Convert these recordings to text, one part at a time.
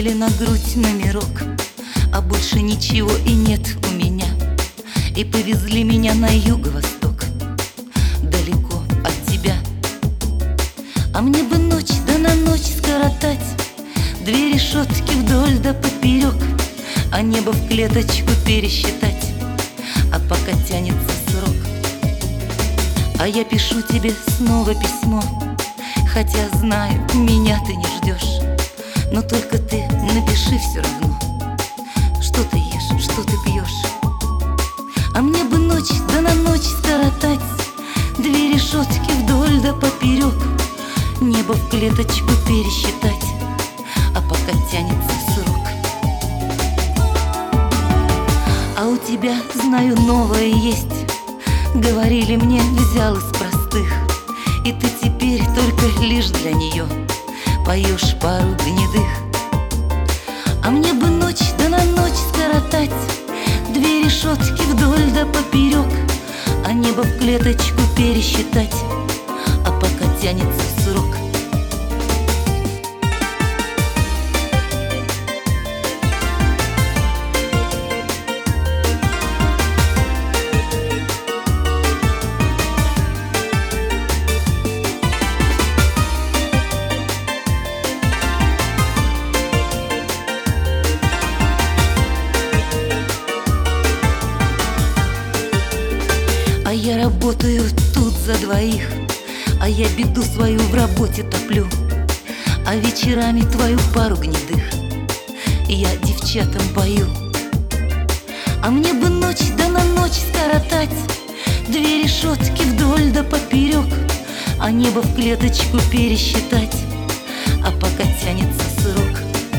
поставили на грудь номерок, а больше ничего и нет у меня. И повезли меня на юго-восток, далеко от тебя. А мне бы ночь да на ночь скоротать, две решетки вдоль да поперек, а небо в клеточку пересчитать, а пока тянется срок. А я пишу тебе снова письмо, хотя знаю, меня ты не ждешь. Но только ты напиши все равно, что ты ешь, что ты пьешь. А мне бы ночь да на ночь скоротать, две решетки вдоль да поперек, небо в клеточку пересчитать, а пока тянется срок. А у тебя, знаю, новое есть, говорили мне, взял из простых, и ты теперь только лишь для нее поешь пару гнедых. А мне бы ночь да на ночь скоротать, две решетки вдоль да поперек, а небо в клеточку пересчитать, а пока тянется срок. А я работаю тут за двоих, а я беду свою в работе топлю, а вечерами твою пару гнедых я девчатам пою. А мне бы ночь да на ночь скоротать, две решетки вдоль да поперек, а небо в клеточку пересчитать, а пока тянется срок.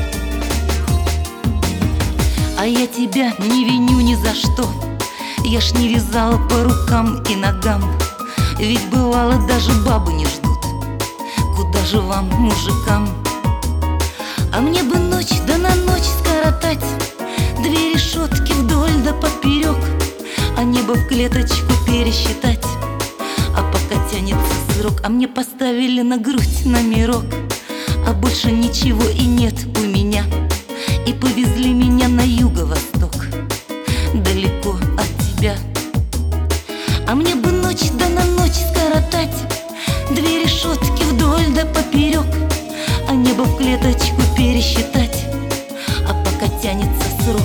А я тебя не виню ни за что, я ж не вязала по рукам и ногам, ведь бывало даже бабы не ждут, куда же вам, мужикам. А мне бы ночь да на ночь скоротать, две решетки вдоль да поперек, а небо в клеточку пересчитать, а пока тянется срок. А мне поставили на грудь номерок, а больше ничего и нет у меня, и повезли меня на юго-восток, далеко от тебя. А мне бы ночь да на ночь скоротать, две решетки вдоль да поперек, а небо в клеточку пересчитать, а пока тянется срок.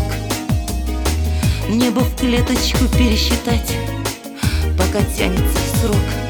Небо в клеточку пересчитать, пока тянется срок.